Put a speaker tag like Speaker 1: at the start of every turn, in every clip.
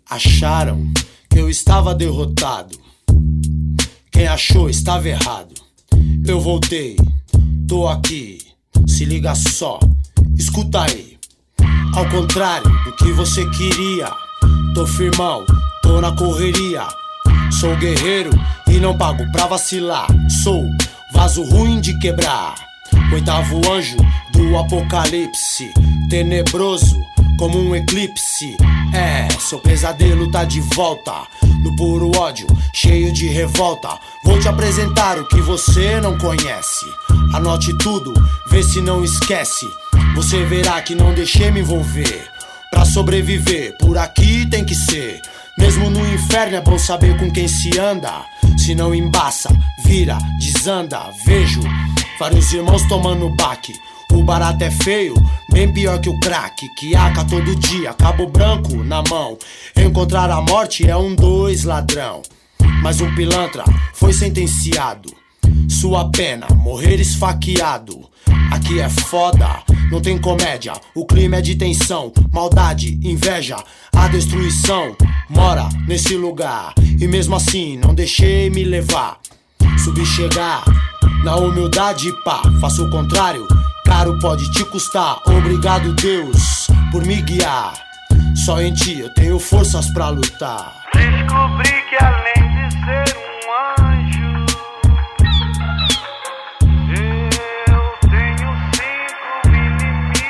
Speaker 1: Acharam que eu estava derrotado. Quem achou estava errado. Eu voltei, tô aqui. Se liga só, escuta aí. Ao contrário do que você queria, tô firmão, tô na correria. Sou guerreiro e não pago pra vacilar. Sou vaso ruim de quebrar, oitavo anjo do apocalipse, tenebroso como um eclipse. Seu pesadelo tá de volta, no puro ódio, cheio de revolta. Vou te apresentar o que você não conhece. Anote tudo, vê se não esquece. Você verá que não deixei me envolver. Pra sobreviver, por aqui tem que ser. Mesmo no inferno é bom saber com quem se anda. Se não embaça, vira, desanda. Vejo vários irmãos tomando baque. O barato é feio, bem pior que o crack. Que aca todo dia, cabo branco na mão. Encontrar a morte é 2 ladrão. Mas um pilantra foi sentenciado. Sua pena, morrer esfaqueado. Aqui é foda, não tem comédia. O clima é de tensão, maldade, inveja. A destruição mora nesse lugar. E mesmo assim não deixei me levar. Subi chegar na humildade, pá. Faço o contrário, caro pode te custar. Obrigado Deus por me guiar. Só em ti eu tenho forças pra lutar.
Speaker 2: Descobri que além de ser um anjo, eu tenho 5 inimigos.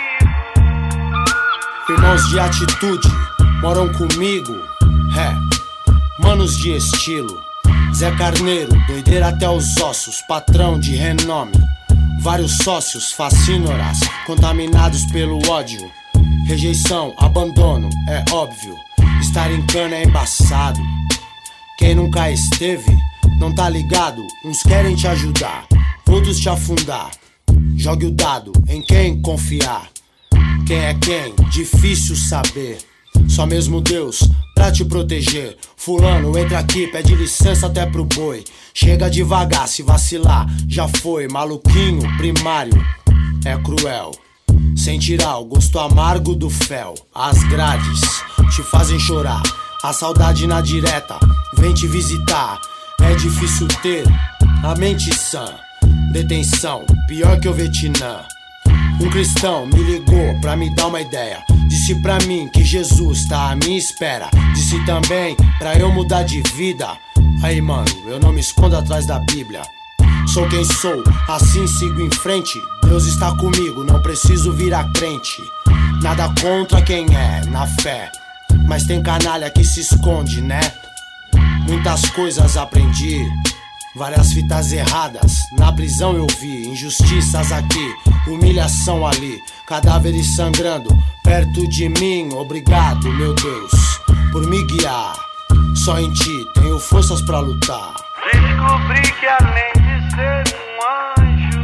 Speaker 1: Irmãos de atitude moram comigo, manos de estilo. Zé Carneiro, doideira até os ossos, patrão de renome. Vários sócios fascínoras, contaminados pelo ódio. Rejeição, abandono, é óbvio. Estar em cana é embaçado. Quem nunca esteve, não tá ligado. Uns querem te ajudar, outros te afundar. Jogue o dado em quem confiar. Quem é quem? Difícil saber. Só mesmo Deus pra te proteger. Fulano, entra aqui, pede licença até pro boi. Chega devagar, se vacilar, já foi. Maluquinho, primário, é cruel. Sem tirar o gosto amargo do fel. As grades te fazem chorar. A saudade na direta vem te visitar. É difícil ter a mente sã. Detenção, pior que o Vietnã. Um cristão me ligou pra me dar uma ideia. Disse pra mim que Jesus tá à minha espera. Disse também pra eu mudar de vida. Aí mano, eu não me escondo atrás da Bíblia. Sou quem sou, assim sigo em frente. Deus está comigo, não preciso virar crente. Nada contra quem é, na fé. Mas tem canalha que se esconde, né? Muitas coisas aprendi, várias fitas erradas. Na prisão eu vi injustiças aqui, humilhação ali, cadáveres sangrando perto de mim. Obrigado, meu Deus, por me guiar. Só em ti tenho forças pra lutar.
Speaker 2: Descobri que além de ser um anjo,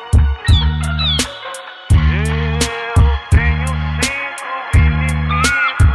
Speaker 2: eu tenho 5 inimigos.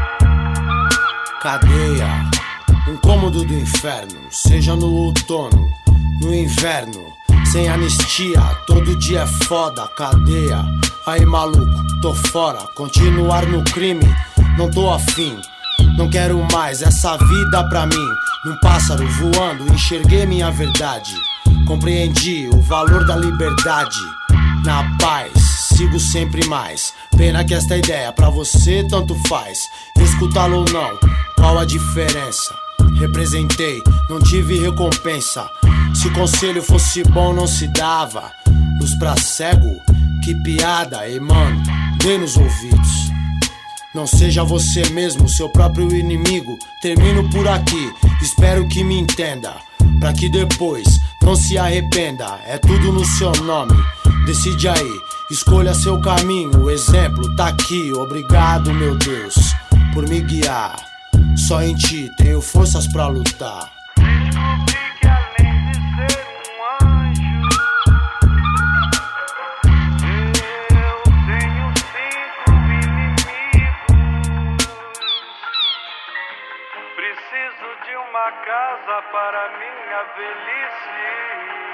Speaker 1: Cadeia, um cômodo do inferno. Seja no outono, no inverno. Sem anistia, todo dia é foda. Cadeia, aí maluco, tô fora. Continuar no crime, não tô afim. Não quero mais essa vida pra mim. Num pássaro voando, enxerguei minha verdade. Compreendi o valor da liberdade. Na paz, sigo sempre mais. Pena que esta ideia pra você tanto faz. Escutá-lo ou não, qual a diferença? Representei, não tive recompensa. Se o conselho fosse bom não se dava. Luz pra cego, que piada. E mano, dê nos ouvidos. Não seja você mesmo, seu próprio inimigo. Termino por aqui, espero que me entenda. Pra que depois não se arrependa. É tudo no seu nome, decide aí. Escolha seu caminho, o exemplo tá aqui. Obrigado, meu Deus, por me guiar. Só em ti tenho forças pra lutar.
Speaker 2: Descobri que além de ser um anjo, eu tenho 5 inimigos. Preciso de uma casa para minha velhice.